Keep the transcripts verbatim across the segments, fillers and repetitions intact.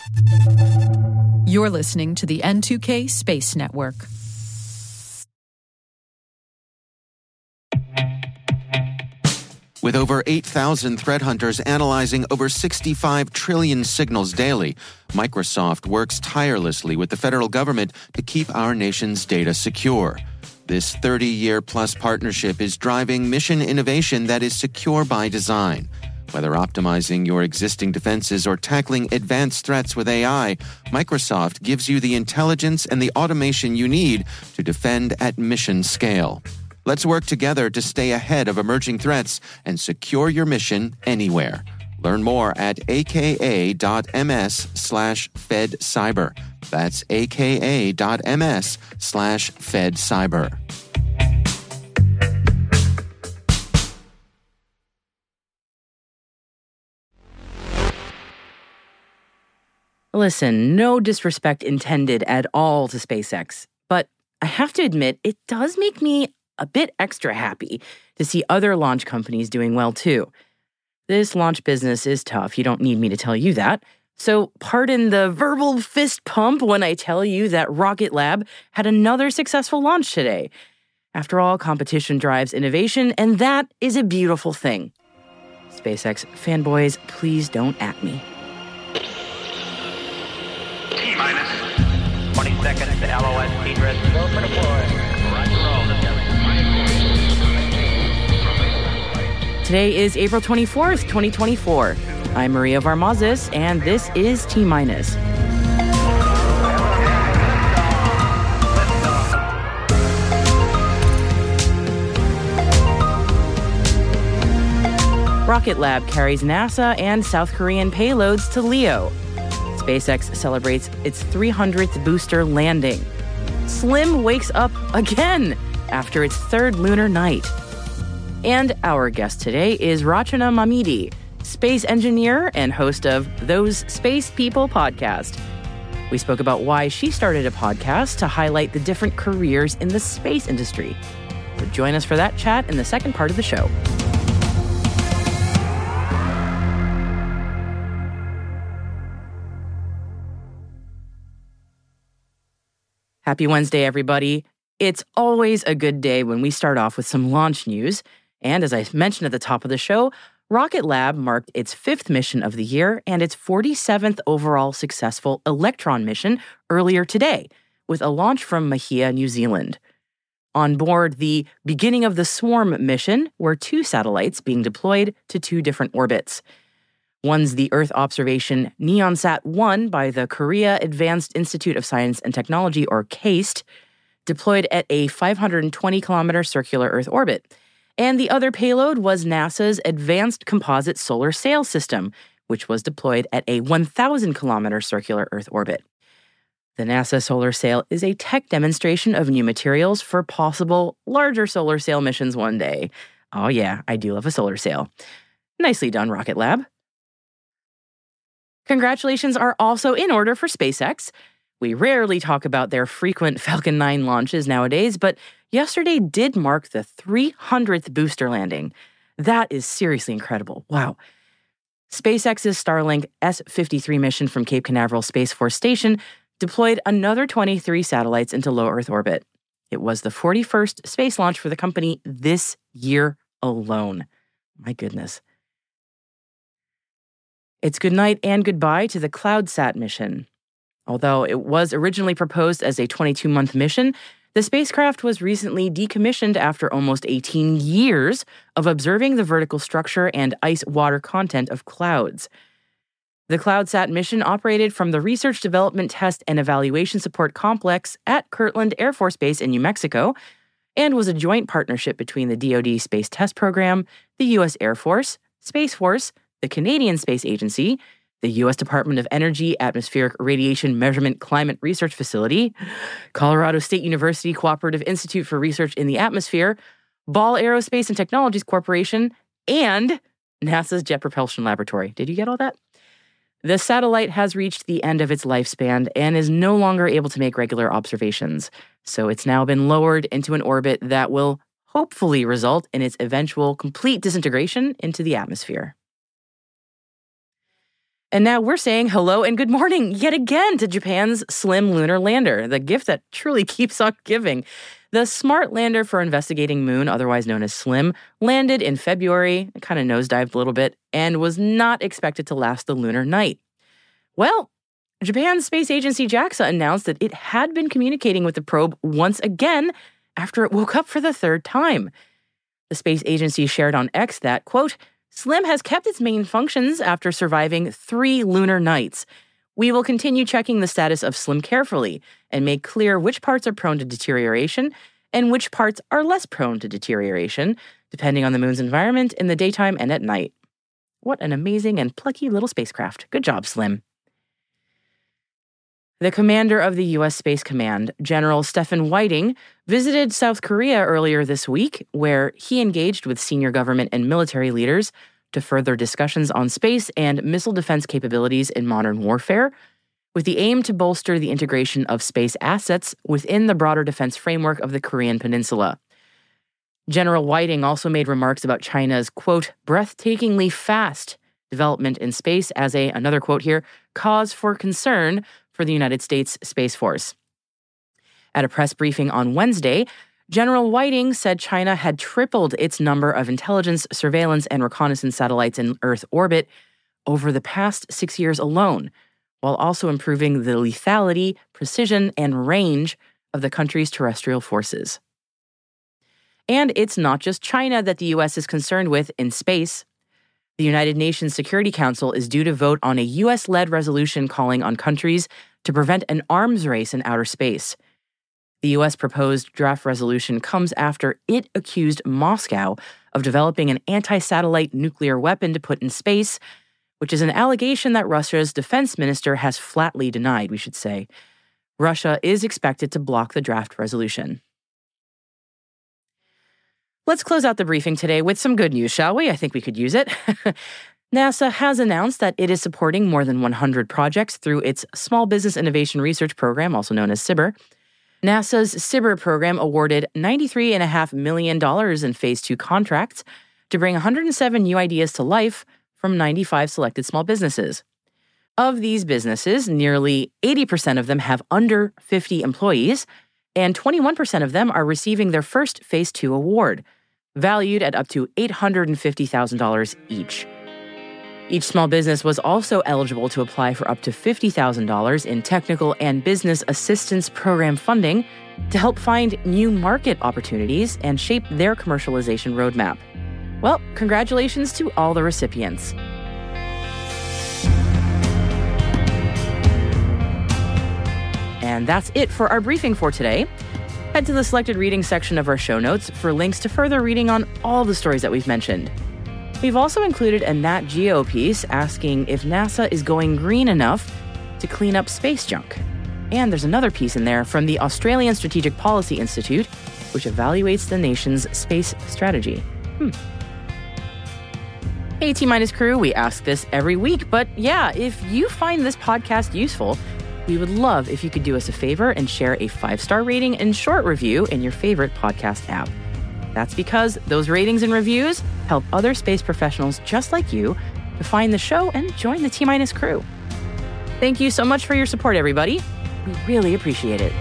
You're listening to the N two K Space Network. With over eight thousand threat hunters analyzing over sixty-five trillion signals daily, Microsoft works tirelessly with the federal government to keep our nation's data secure. This thirty-year-plus partnership is driving mission innovation that is secure by design. Whether optimizing your existing defenses or tackling advanced threats with A I, Microsoft gives you the intelligence and the automation you need to defend at mission scale. Let's work together to stay ahead of emerging threats and secure your mission anywhere. Learn more at aka.ms slash fedcyber. That's aka.ms slash fedcyber. Listen, no disrespect intended at all to SpaceX, but I have to admit, it does make me a bit extra happy to see other launch companies doing well too. This launch business is tough, you don't need me to tell you that. So pardon the verbal fist pump when I tell you that Rocket Lab had another successful launch today. After all, competition drives innovation, and that is a beautiful thing. SpaceX fanboys, please don't at me. T-minus twenty seconds to L O S speed rest. Go for deploy. Roger roll. Today is April twenty-fourth, twenty twenty-four. I'm Maria Varmazis, and this is T-minus. Rocket Lab carries NASA and South Korean payloads to Leo. SpaceX celebrates its three hundredth booster landing. Slim wakes up again after its third lunar night. And our guest today is Rachana Mamidi, space engineer and host of Those Space People podcast. We spoke about why she started a podcast to highlight the different careers in the space industry. So join us for that chat in the second part of the show. Happy Wednesday, everybody. It's always a good day when we start off with some launch news. And as I mentioned at the top of the show, Rocket Lab marked its fifth mission of the year and its forty-seventh overall successful Electron mission earlier today, with a launch from Mahia, New Zealand. On board the beginning of the Swarm mission were two satellites being deployed to two different orbits. One's the Earth observation NEONSat one by the Korea Advanced Institute of Science and Technology, or KAIST, deployed at a five hundred twenty kilometer circular Earth orbit. And the other payload was NASA's Advanced Composite Solar Sail System, which was deployed at a one thousand kilometer circular Earth orbit. The NASA Solar Sail is a tech demonstration of new materials for possible larger solar sail missions one day. Oh yeah, I do love a solar sail. Nicely done, Rocket Lab. Congratulations are also in order for SpaceX. We rarely talk about their frequent Falcon nine launches nowadays, but yesterday did mark the three hundredth booster landing. That is seriously incredible. Wow. SpaceX's Starlink S fifty-three mission from Cape Canaveral Space Force Station deployed another twenty-three satellites into low Earth orbit. It was the forty-first space launch for the company this year alone. My goodness. It's goodnight and goodbye to the CloudSat mission. Although it was originally proposed as a twenty-two month mission, the spacecraft was recently decommissioned after almost eighteen years of observing the vertical structure and ice-water content of clouds. The CloudSat mission operated from the Research Development Test and Evaluation Support Complex at Kirtland Air Force Base in New Mexico and was a joint partnership between the D O D Space Test Program, the U S Air Force, Space Force, the Canadian Space Agency, the U S Department of Energy Atmospheric Radiation Measurement Climate Research Facility, Colorado State University Cooperative Institute for Research in the Atmosphere, Ball Aerospace and Technologies Corporation, and NASA's Jet Propulsion Laboratory. Did you get all that? The satellite has reached the end of its lifespan and is no longer able to make regular observations, so it's now been lowered into an orbit that will hopefully result in its eventual complete disintegration into the atmosphere. And now we're saying hello and good morning yet again to Japan's Slim lunar lander, the gift that truly keeps on giving. The smart lander for investigating moon, otherwise known as SLIM, landed in February, kind of nosedived a little bit, and was not expected to last the lunar night. Well, Japan's space agency JAXA announced that it had been communicating with the probe once again after it woke up for the third time. The space agency shared on X that, quote, SLIM has kept its main functions after surviving three lunar nights. We will continue checking the status of SLIM carefully and make clear which parts are prone to deterioration and which parts are less prone to deterioration, depending on the moon's environment in the daytime and at night. What an amazing and plucky little spacecraft. Good job, SLIM. The commander of the U S Space Command, General Stephen Whiting, visited South Korea earlier this week, where he engaged with senior government and military leaders to further discussions on space and missile defense capabilities in modern warfare, with the aim to bolster the integration of space assets within the broader defense framework of the Korean Peninsula. General Whiting also made remarks about China's, quote, breathtakingly fast development in space as a, another quote here, cause for concern for the United States Space Force. At a press briefing on Wednesday, General Whiting said China had tripled its number of intelligence, surveillance, and reconnaissance satellites in Earth orbit over the past six years alone, while also improving the lethality, precision, and range of the country's terrestrial forces. And it's not just China that the U S is concerned with in space. The United Nations Security Council is due to vote on a U S-led resolution calling on countries to prevent an arms race in outer space. The U S proposed draft resolution comes after it accused Moscow of developing an anti-satellite nuclear weapon to put in space, which is an allegation that Russia's defense minister has flatly denied, we should say. Russia is expected to block the draft resolution. Let's close out the briefing today with some good news, shall we? I think we could use it. NASA has announced that it is supporting more than one hundred projects through its Small Business Innovation Research Program, also known as SBIR. NASA's SBIR program awarded ninety-three point five million dollars in Phase two contracts to bring one hundred seven new ideas to life from ninety-five selected small businesses. Of these businesses, nearly eighty percent of them have under fifty employees, and twenty-one percent of them are receiving their first Phase two award, valued at up to eight hundred fifty thousand dollars each. Each small business was also eligible to apply for up to fifty thousand dollars in technical and business assistance program funding to help find new market opportunities and shape their commercialization roadmap. Well, congratulations to all the recipients. And that's it for our briefing for today. Head to the selected reading section of our show notes for links to further reading on all the stories that we've mentioned. We've also included a Nat Geo piece asking if NASA is going green enough to clean up space junk. And there's another piece in there from the Australian Strategic Policy Institute, which evaluates the nation's space strategy. Hmm. Hey, T-Minus crew, we ask this every week, but yeah, if you find this podcast useful, we would love if you could do us a favor and share a five-star rating and short review in your favorite podcast app. That's because those ratings and reviews help other space professionals just like you to find the show and join the T-Minus crew. Thank you so much for your support, everybody. We really appreciate it.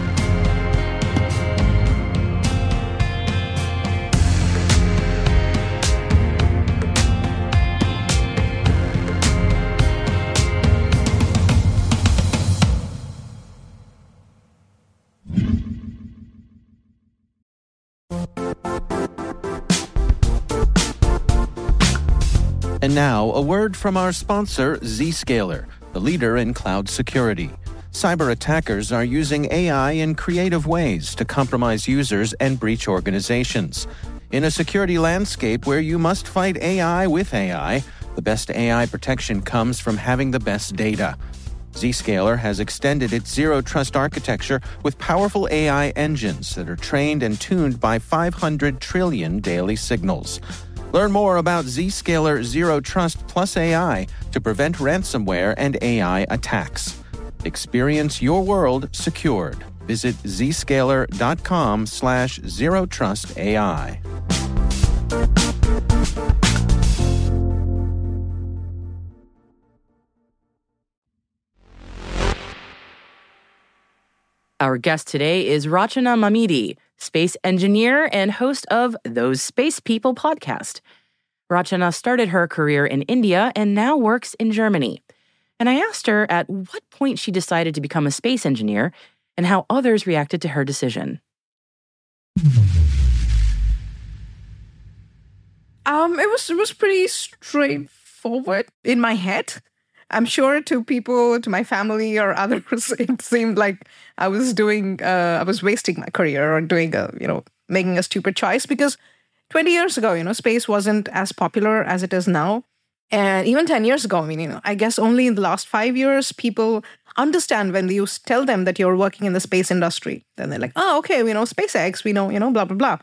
And now, a word from our sponsor, Zscaler, the leader in cloud security. Cyber attackers are using A I in creative ways to compromise users and breach organizations. In a security landscape where you must fight A I with A I, the best A I protection comes from having the best data. Zscaler has extended its zero-trust architecture with powerful A I engines that are trained and tuned by five hundred trillion daily signals. Learn more about Zscaler Zero Trust Plus A I to prevent ransomware and A I attacks. Experience your world secured. Visit zscaler.com slash zero trust AI. Our guest today is Rachana Mamidi, space engineer and host of Those Space People podcast. Rachana started her career in India and now works in Germany. And I asked her at what point she decided to become a space engineer and how others reacted to her decision. Um, it was it was pretty straightforward in my head. I'm sure to people, to my family or others, it seemed like I was doing, uh, I was wasting my career or doing a, you know, making a stupid choice because twenty years ago, you know, space wasn't as popular as it is now. And even ten years ago, I mean, you know, I guess only in the last five years, people understand when you tell them that you're working in the space industry. Then they're like, oh, okay, we know SpaceX, we know, you know, blah, blah, blah.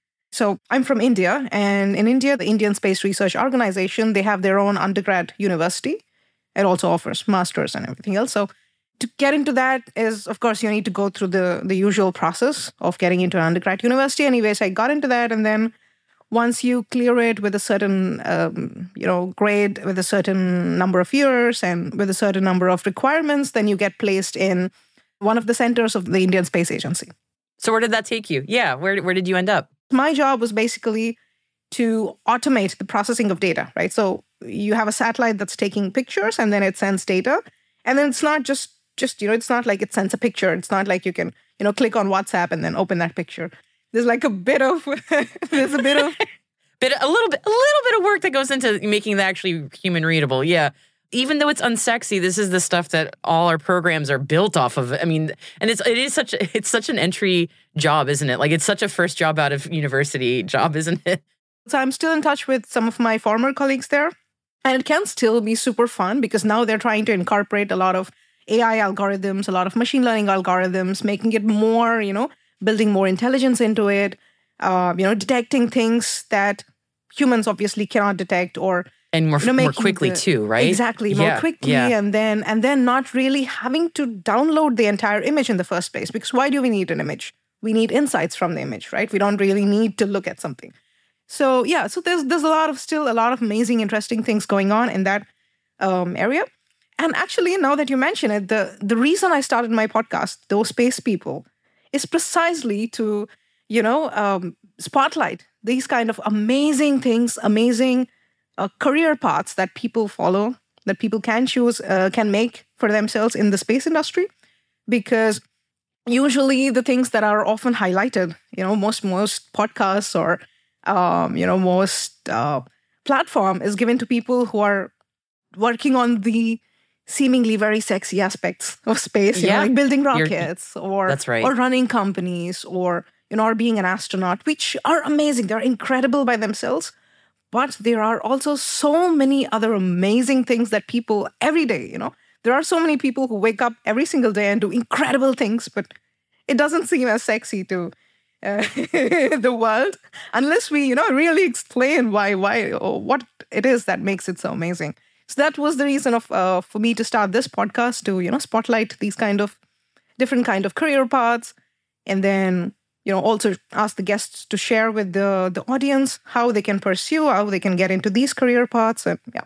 So I'm from India, and in India, the Indian Space Research Organization, they have their own undergrad university. It also offers masters and everything else. So to get into that is, of course, you need to go through the, the usual process of getting into an undergrad university. Anyways, I got into that, and then once you clear it with a certain, um, you know, grade, with a certain number of years and with a certain number of requirements, then you get placed in one of the centers of the Indian Space Agency. So where did that take you? Yeah, where where did you end up? My job was basically to automate the processing of data, right? So you have a satellite that's taking pictures and then it sends data. And then it's not just, just you know, it's not like it sends a picture. It's not like you can, you know, click on WhatsApp and then open that picture. There's like a bit of, there's a bit of... bit, a little bit, a little bit of work that goes into making that actually human readable. Yeah. Even though it's unsexy, this is the stuff that all our programs are built off of. I mean, and it's it is such a, it's such an entry job, isn't it? Like it's such a first job out of university job, isn't it? So I'm still in touch with some of my former colleagues there, and it can still be super fun because now they're trying to incorporate a lot of A I algorithms, a lot of machine learning algorithms, making it more, you know, building more intelligence into it, uh, you know, detecting things that humans obviously cannot detect or And more, you know, more quickly the, too, right? Exactly, more yeah, quickly, yeah. and then and then not really having to download the entire image in the first place. Because why do we need an image? We need insights from the image, right? We don't really need to look at something. So yeah, so there's there's a lot of still a lot of amazing, interesting things going on in that um, area. And actually, now that you mention it, the the reason I started my podcast, Those Space People, is precisely to you know um, spotlight these kind of amazing things, amazing. Uh, career paths that people follow, that people can choose, uh, can make for themselves in the space industry. Because usually the things that are often highlighted, you know, most most podcasts or, um, you know, most uh, platform is given to people who are working on the seemingly very sexy aspects of space, you Yeah. know, like building You're- rockets or, That's right. or running companies or, you know, or being an astronaut, which are amazing. They're incredible by themselves. But there are also so many other amazing things that people every day, you know, there are so many people who wake up every single day and do incredible things, but it doesn't seem as sexy to uh, the world unless we, you know, really explain why, why, or what it is that makes it so amazing. So that was the reason of uh, for me to start this podcast to, you know, spotlight these kind of different kind of career paths, and then you know, also ask the guests to share with the, the audience how they can pursue, how they can get into these career paths. And yeah.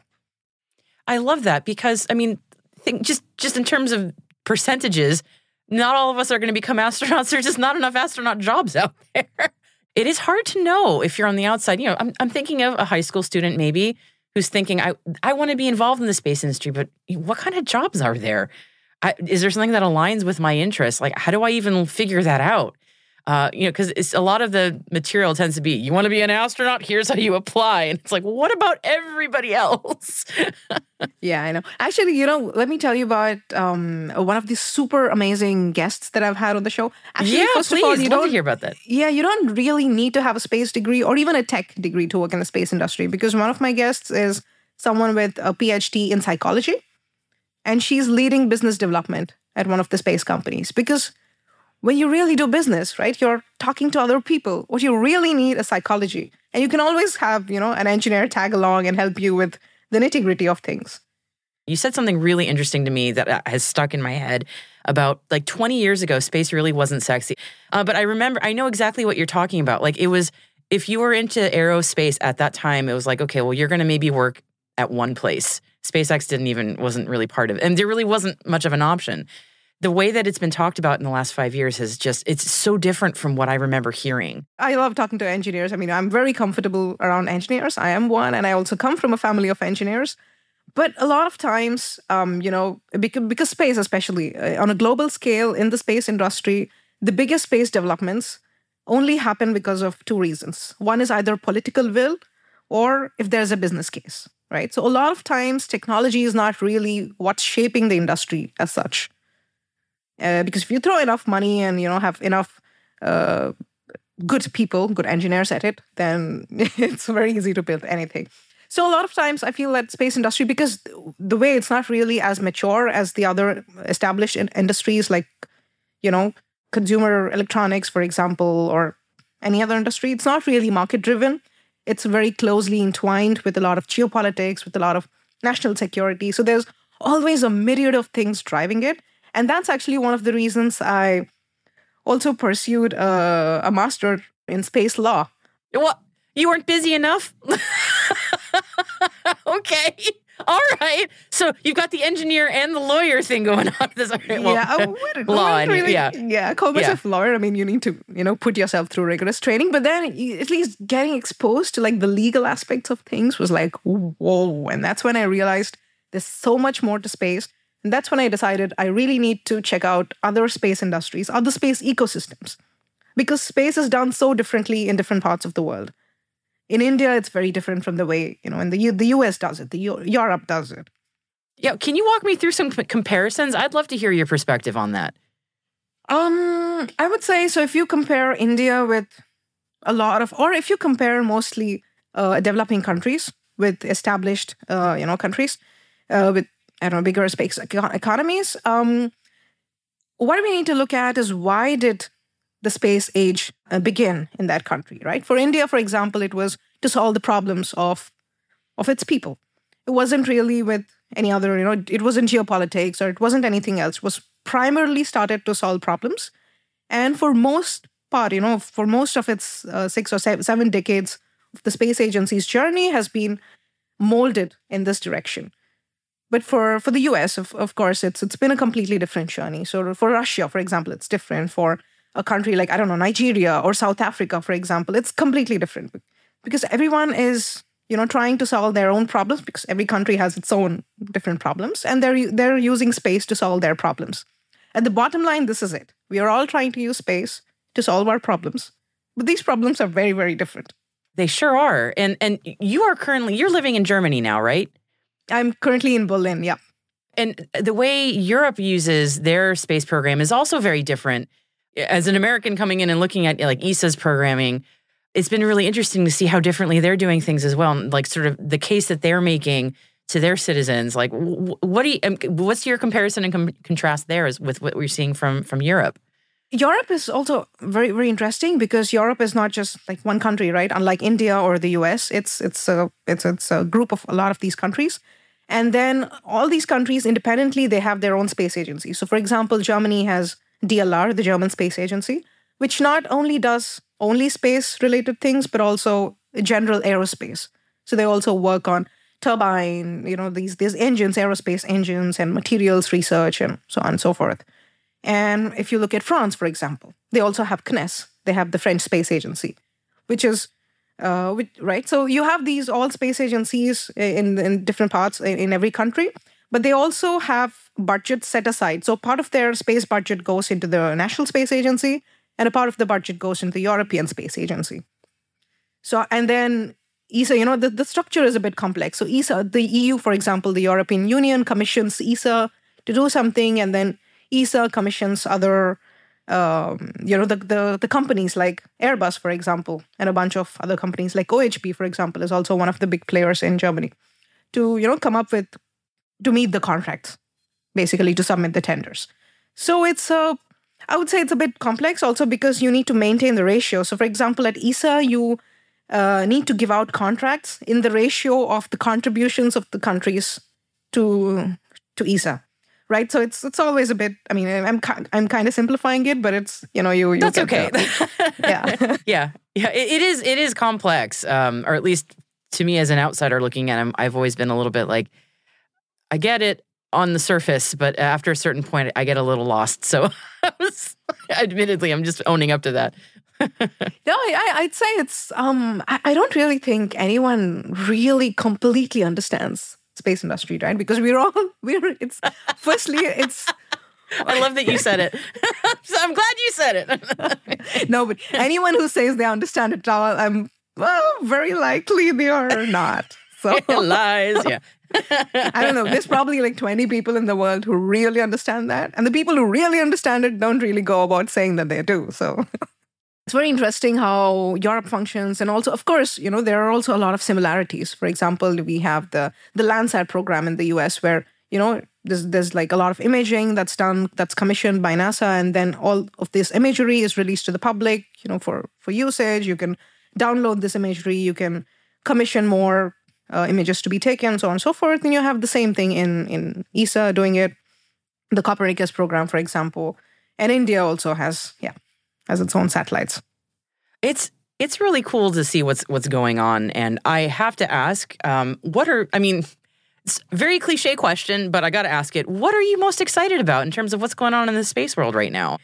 I love that because, I mean, think just, just in terms of percentages, not all of us are going to become astronauts. There's just not enough astronaut jobs out there. It is hard to know if you're on the outside. You know, I'm, I'm thinking of a high school student maybe who's thinking, I, I want to be involved in the space industry, but what kind of jobs are there? I, is there something that aligns with my interests? Like, how do I even figure that out? Uh, you know, because it's a lot of the material tends to be, you want to be an astronaut, here's how you apply. And it's like, well, what about everybody else? Yeah, I know. Actually, you know, let me tell you about um, one of these super amazing guests that I've had on the show. Actually, yeah, first please, of all, you love don't to hear about that. Yeah, you don't really need to have a space degree or even a tech degree to work in the space industry, because one of my guests is someone with a P H D in psychology, and she's leading business development at one of the space companies. Because when you really do business, right, you're talking to other people. What you really need is psychology. And you can always have, you know, an engineer tag along and help you with the nitty-gritty of things. You said something really interesting to me that has stuck in my head about like twenty years ago, space really wasn't sexy. Uh, but I remember, I know exactly what you're talking about. Like it was, if you were into aerospace at that time, it was like, okay, well, you're going to maybe work at one place. SpaceX didn't even, wasn't really part of it. And there really wasn't much of an option. the way that it's been talked about in the last five years has just, it's so different from what I remember hearing. I love talking to engineers. I mean, I'm very comfortable around engineers. I am one, and I also come from a family of engineers. But a lot of times, um, you know, because, because space, especially uh, on a global scale in the space industry, the biggest space developments only happen because of two reasons. One is either political will or if there's a business case, right? So a lot of times technology is not really what's shaping the industry as such. Uh, because if you throw enough money and, you know, have enough uh, good people, good engineers at it, then it's very easy to build anything. So a lot of times I feel that space industry, because the way it's not really as mature as the other established in- industries like, you know, consumer electronics, for example, or any other industry, it's not really market-driven. It's very closely entwined with a lot of geopolitics, with a lot of national security. So there's always a myriad of things driving it. And that's actually one of the reasons I also pursued a, a master in space law. What? You weren't busy enough? Okay. All right. So you've got the engineer and the lawyer thing going on. This, okay, well, yeah, I wouldn't, law, I wouldn't really, yeah. yeah, I call myself Yeah. a lawyer. I mean, you need to, you know, put yourself through rigorous training. But then you- at least getting exposed to like the legal aspects of things was like, whoa. And that's when I realized there's so much more to space. And that's when I decided I really need to check out other space industries, other space ecosystems, because space is done so differently in different parts of the world. In India, it's very different from the way, you know, in the U- the U S does it, the U- Europe does it. Yeah. Can you walk me through some c- comparisons? I'd love to hear your perspective on that. Um, I would say, so if you compare India with a lot of, or if you compare mostly uh, developing countries with established, uh, you know, countries uh, with, I don't know, bigger space eco- economies, um, what we need to look at is why did the space age uh, begin in that country, right? For India, for example, it was to solve the problems of of its people. It wasn't really with any other, you know, it wasn't geopolitics or it wasn't anything else. It was primarily started to solve problems. And for most part, you know, for most of its uh, six or seven, seven decades, the space agency's journey has been molded in this direction. But for, for the U S, of, of course, it's it's been a completely different journey. So for Russia, for example, it's different. For a country like, I don't know, Nigeria or South Africa, for example, it's completely different because everyone is, you know, trying to solve their own problems because every country has its own different problems and they're they're using space to solve their problems. At the bottom line, this is it. We are all trying to use space to solve our problems, but these problems are very, very different. They sure are. And and you are currently, you're living in Germany now, right? I'm currently in Berlin, yeah. And the way Europe uses their space program is also very different. As an American coming in and looking at like E S A's programming, it's been really interesting to see how differently they're doing things as well. And like sort of the case that they're making to their citizens. Like, what do you, what's your comparison and com- contrast there is with what we're seeing from from Europe? Europe is also very, very interesting because Europe is not just like one country, right? Unlike India or the U S, it's it's a it's it's a group of a lot of these countries. And then all these countries independently, they have their own space agencies. So for example, Germany has D L R, the German Space Agency, which not only does only space-related things, but also general aerospace. So they also work on turbine, you know, these, these engines, aerospace engines and materials research and so on and so forth. And if you look at France, for example, they also have C N E S. They have the French Space Agency, which is, uh, which, right? So you have these all space agencies in, in different parts in, in every country, but they also have budgets set aside. So part of their space budget goes into the National Space Agency, and a part of the budget goes into the European Space Agency. So, and then E S A, you know, the, the structure is a bit complex. So E S A, the E U, for example, the European Union commissions E S A to do something, and then E S A commissions other, um, you know, the, the the companies like Airbus, for example, and a bunch of other companies like O H B, for example, is also one of the big players in Germany, to, you know, come up with, to meet the contracts, basically to submit the tenders. So it's a, I would say it's a bit complex also because you need to maintain the ratio. So for example, at E S A, you uh, need to give out contracts in the ratio of the contributions of the countries to to E S A. Right, so it's it's always a bit. I mean, I'm I'm kind of simplifying it, but it's, you know, you. you That's okay. yeah, yeah, yeah. It, it is it is complex, um, or at least to me as an outsider looking at them, I've always been a little bit like, I get it. on the surface, but after a certain point, I get a little lost. So, I was, admittedly, I'm just owning up to that. No, I, I'd say it's. Um, I, I don't really think anyone really completely understands space industry, right? Because we're all we're. It's firstly, it's. I love that you said it. So I'm glad you said it. No, but anyone who says they understand it all, I'm well, very likely they are not. So lies, yeah. I don't know. There's probably like twenty people in the world who really understand that, and the people who really understand it don't really go about saying that they do. So. It's very interesting how Europe functions. And also, of course, you know, there are also a lot of similarities. For example, we have the, the Landsat program in the U S where, you know, there's, there's like a lot of imaging that's done, that's commissioned by NASA. And then all of this imagery is released to the public, you know, for, for usage. You can download this imagery. You can commission more uh, images to be taken, so on and so forth. And you have the same thing in, in E S A doing it. The Copernicus program, for example. And India also has, yeah. has its own satellites. It's it's really cool to see what's what's going on. And I have to ask, um, what are, I mean, it's a very cliche question, but I got to ask it. What are you most excited about in terms of what's going on in the space world right now?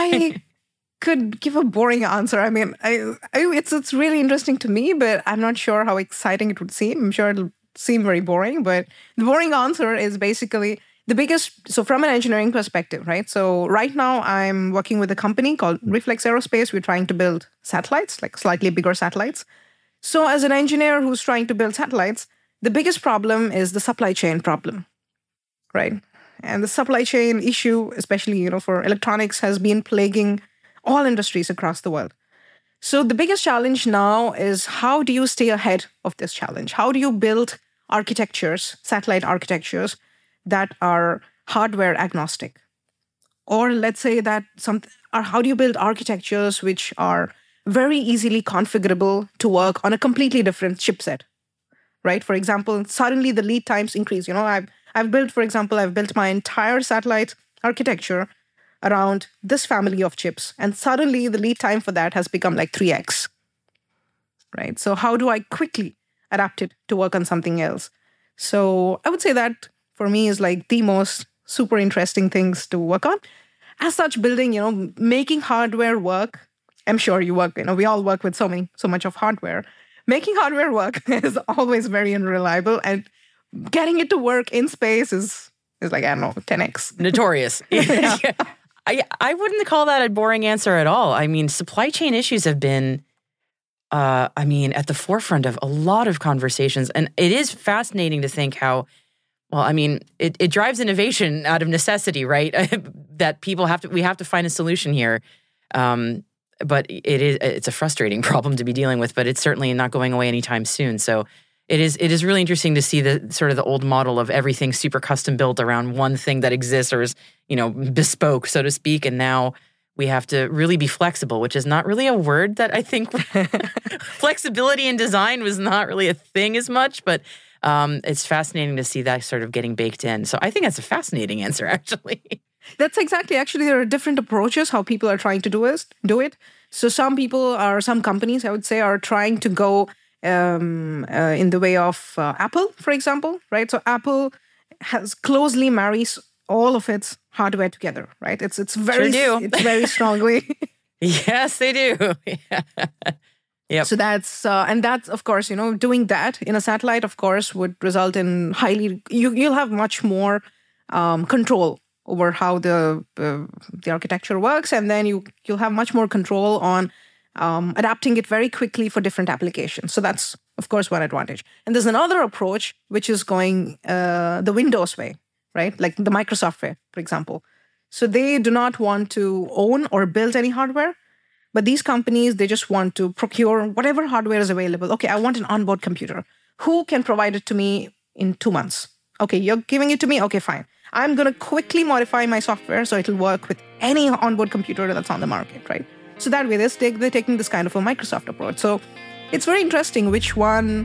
I could give a boring answer. I mean, I, I, it's it's really interesting to me, but I'm not sure how exciting it would seem. I'm sure it'll seem very boring, but the boring answer is basically the biggest, so from an engineering perspective, right? So right now I'm working with a company called Reflex Aerospace. We're trying to build satellites, like slightly bigger satellites. So as an engineer who's trying to build satellites, the biggest problem is the supply chain problem, right? And the supply chain issue, especially, you know, for electronics, has been plaguing all industries across the world. So the biggest challenge now is how do you stay ahead of this challenge? How do you build architectures, satellite architectures, that are hardware agnostic? Or let's say that some, or how do you build architectures which are very easily configurable to work on a completely different chipset, right? For example, suddenly the lead times increase. You know, I've, I've built, for example, I've built my entire satellite architecture around this family of chips. And suddenly the lead time for that has become like three x, right? So how do I quickly adapt it to work on something else? So I would say that for me is like the most super interesting things to work on. As such, building, you know, making hardware work. I'm sure you work, you know, we all work with so many, so much of hardware. Making hardware work is always very unreliable, and getting it to work in space is is like, I don't know, ten x. Notorious. Yeah. I, I wouldn't call that a boring answer at all. I mean, supply chain issues have been, uh, I mean, at the forefront of a lot of conversations. And it is fascinating to think how, well, I mean, it, it drives innovation out of necessity, right? That people have to, we have to find a solution here. Um, but it is, it's a frustrating problem to be dealing with, but it's certainly not going away anytime soon. So it is, it is really interesting to see the sort of the old model of everything super custom built around one thing that exists or is, you know, bespoke, so to speak. And now we have to really be flexible, which is not really a word that I think flexibility in design was not really a thing as much, but um, it's fascinating to see that sort of getting baked in. So I think that's a fascinating answer, actually. That's exactly, actually, there are different approaches how people are trying to do it. Do it. So some people are, some companies, I would say, are trying to go um, uh, in the way of uh, Apple, for example, right? So Apple has closely marries all of its hardware together, right? It's it's very sure do. It's very strongly. Yes, they do. Yeah. Yep. So that's uh, and that's of course, you know, doing that in a satellite, of course, would result in highly you you'll have much more um, control over how the uh, the architecture works, and then you you'll have much more control on um, adapting it very quickly for different applications. So that's of course one advantage. And there's another approach which is going uh, the Windows way, right? Like the Microsoft way, for example. So they do not want to own or build any hardware. But these companies, they just want to procure whatever hardware is available. Okay, I want an onboard computer. Who can provide it to me in two months? Okay, you're giving it to me? Okay, fine. I'm going to quickly modify my software so it'll work with any onboard computer that's on the market, right? So that way, they're, they're taking this kind of a Microsoft approach. So it's very interesting which one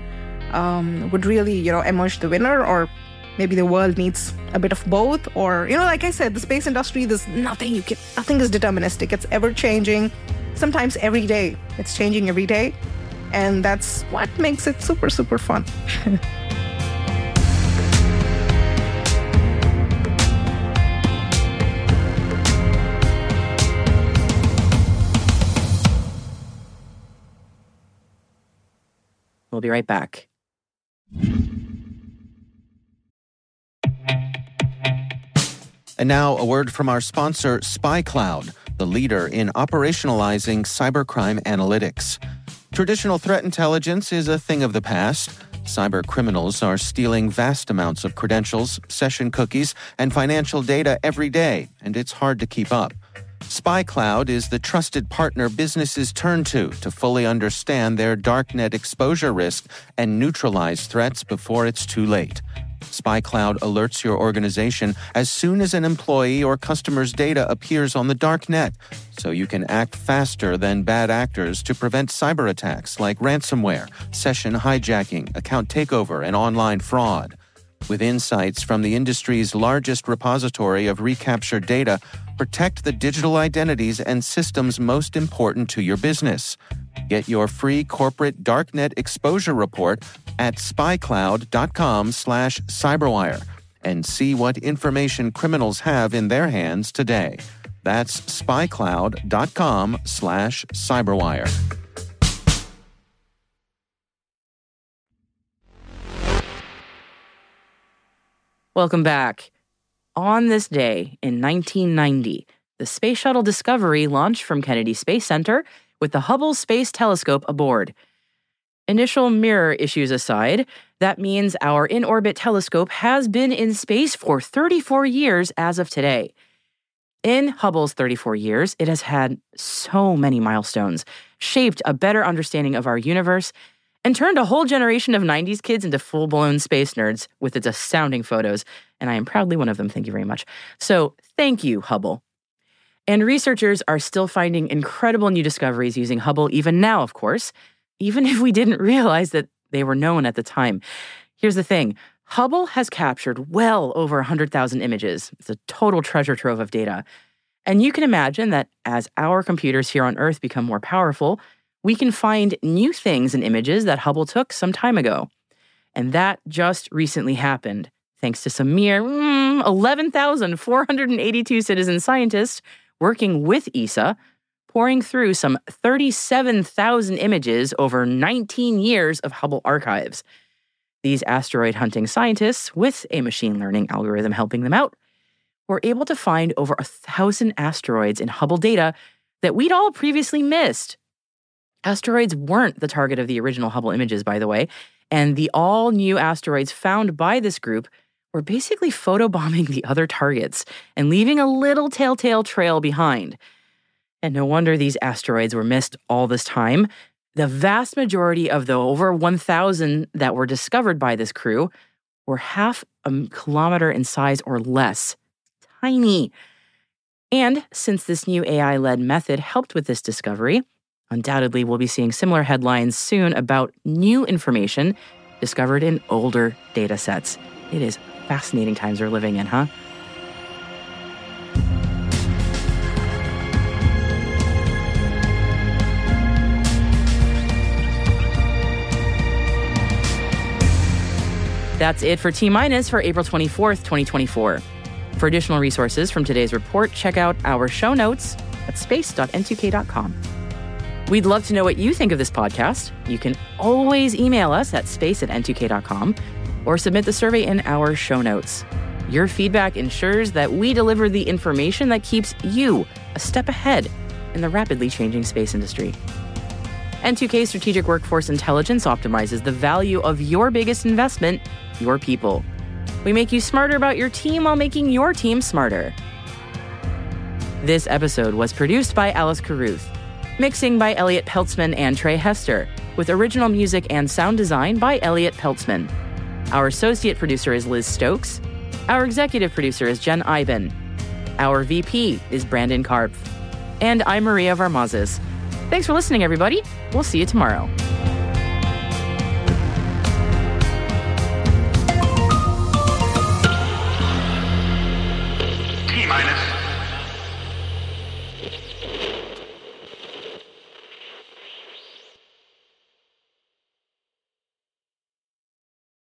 um, would really, you know, emerge the winner, or maybe the world needs a bit of both. Or, you know, like I said, the space industry, there's nothing you can, nothing is deterministic. It's ever changing. Sometimes every day. It's changing every day. And that's what makes it super, super fun. be right back. And now a word from our sponsor, SpyCloud, the leader in operationalizing cybercrime analytics. Traditional threat intelligence is a thing of the past. Cyber criminals are stealing vast amounts of credentials, session cookies, and financial data every day, and it's hard to keep up. SpyCloud is the trusted partner businesses turn to to fully understand their darknet exposure risk and neutralize threats before it's too late. SpyCloud alerts your organization as soon as an employee or customer's data appears on the darknet, so you can act faster than bad actors to prevent cyber attacks like ransomware, session hijacking, account takeover, and online fraud. With insights from the industry's largest repository of recaptured data, protect the digital identities and systems most important to your business. Get your free corporate darknet exposure report at spycloud.com slash cyberwire and see what information criminals have in their hands today. That's spycloud.com slash cyberwire. Welcome back. On this day in nineteen ninety, the Space Shuttle Discovery launched from Kennedy Space Center with the Hubble Space Telescope aboard. Initial mirror issues aside, that means our in-orbit telescope has been in space for thirty-four years as of today. In Hubble's thirty-four years, it has had so many milestones, shaped a better understanding of our universe, and turned a whole generation of nineties kids into full-blown space nerds with its astounding photos, and I am proudly one of them, thank you very much. So, thank you, Hubble. And researchers are still finding incredible new discoveries using Hubble even now, of course, even if we didn't realize that they were known at the time. Here's the thing. Hubble has captured well over one hundred thousand images. It's a total treasure trove of data. And you can imagine that as our computers here on Earth become more powerful, we can find new things in images that Hubble took some time ago. And that just recently happened, thanks to some mere mm, eleven thousand four hundred eighty-two citizen scientists working with E S A, pouring through some thirty-seven thousand images over nineteen years of Hubble archives. These asteroid-hunting scientists, with a machine learning algorithm helping them out, were able to find over a thousand asteroids in Hubble data that we'd all previously missed. Asteroids weren't the target of the original Hubble images, by the way, and the all-new asteroids found by this group were basically photobombing the other targets and leaving a little telltale trail behind. And no wonder these asteroids were missed all this time. The vast majority of the over one thousand that were discovered by this crew were half a kilometer in size or less. Tiny. And since this new A I-led method helped with this discovery, undoubtedly we'll be seeing similar headlines soon about new information discovered in older data sets. It is fascinating times we're living in, huh? That's it for T-Minus for April twenty-fourth, twenty twenty-four. For additional resources from today's report, check out our show notes at space dot N two K dot com. We'd love to know what you think of this podcast. You can always email us at space at N two K dot com or submit the survey in our show notes. Your feedback ensures that we deliver the information that keeps you a step ahead in the rapidly changing space industry. N two K Strategic Workforce Intelligence optimizes the value of your biggest investment, your people. We make you smarter about your team while making your team smarter. This episode was produced by Alice Carruth, mixing by Elliot Peltzman and Trey Hester, with original music and sound design by Elliot Peltzman. Our associate producer is Liz Stokes. Our executive producer is Jen Iben. Our V P is Brandon Karpf. And I'm Maria Varmazes. Thanks for listening, everybody. We'll see you tomorrow.